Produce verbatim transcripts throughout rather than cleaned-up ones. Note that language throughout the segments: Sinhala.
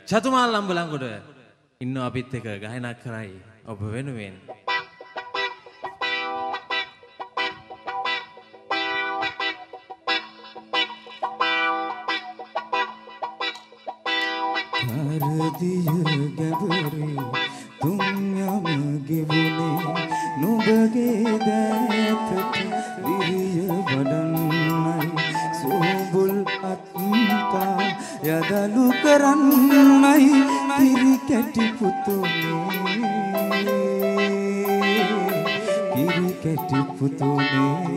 චතුමාල් ලම්බලංගොඩ ඉන්න අපිත් එක ගායනා කරයි ඔබ වෙනුවෙන්. හරදිය ගැබරේ තුම් යම ගෙවුනේ නුඹගේ දෑතට විරිය වඩන්නයි සෝබුල් අත්පා යදලු කරන්නයි කිරි කැටි පුතුනේ කිරි කැටි පුතුනේ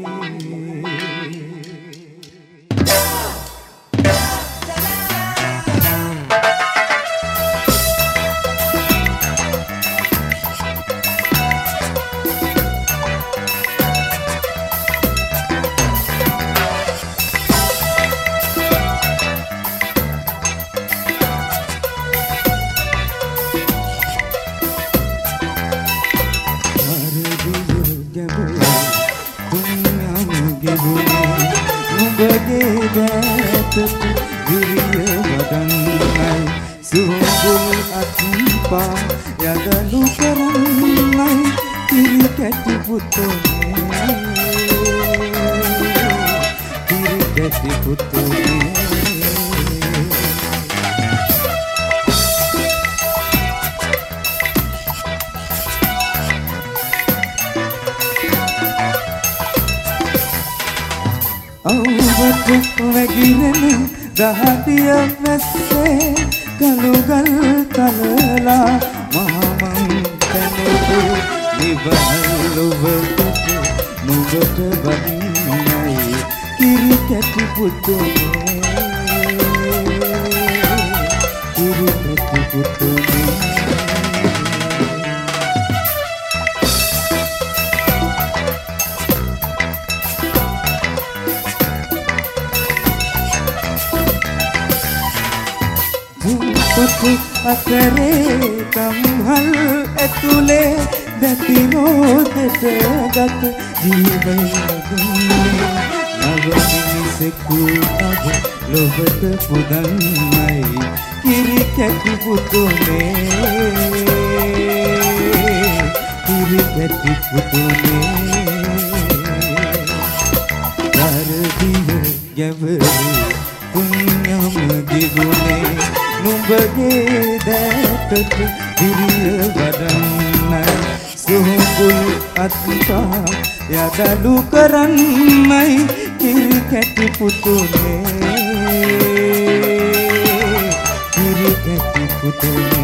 යදලු කරන්නයි කිරි කැටි පුතුනේ කිරි කැටි පුතුනේ අවුවට වැගිරෙන දහදිය වැස්සේ කළුගල් කලලා මහමං තනතු නිවහලුවට නුඹට වදින්නයි කිරි කැටි පුතුනේ කිරි කැටි පුතුනේ පුතු අතරේ කම්හල් ඇතුලේ දැටි මොහොතට ගත ජීවය දුන්නේ නව මිනිසෙකු අද ලොවට පුදන්නයි කිරි කැටි පුතුනේ කිරි කැටි පුතුනේ දරදිය ගැවරේ පුණ්‍යම දිගුනේ නුඹගේ දෑතට විරිය වඩන්නයි සුහුබුල් අත්පා යදලු කරන්නයි කිරි කැටි පුතුනේ කිරි කැටි පුතුනේ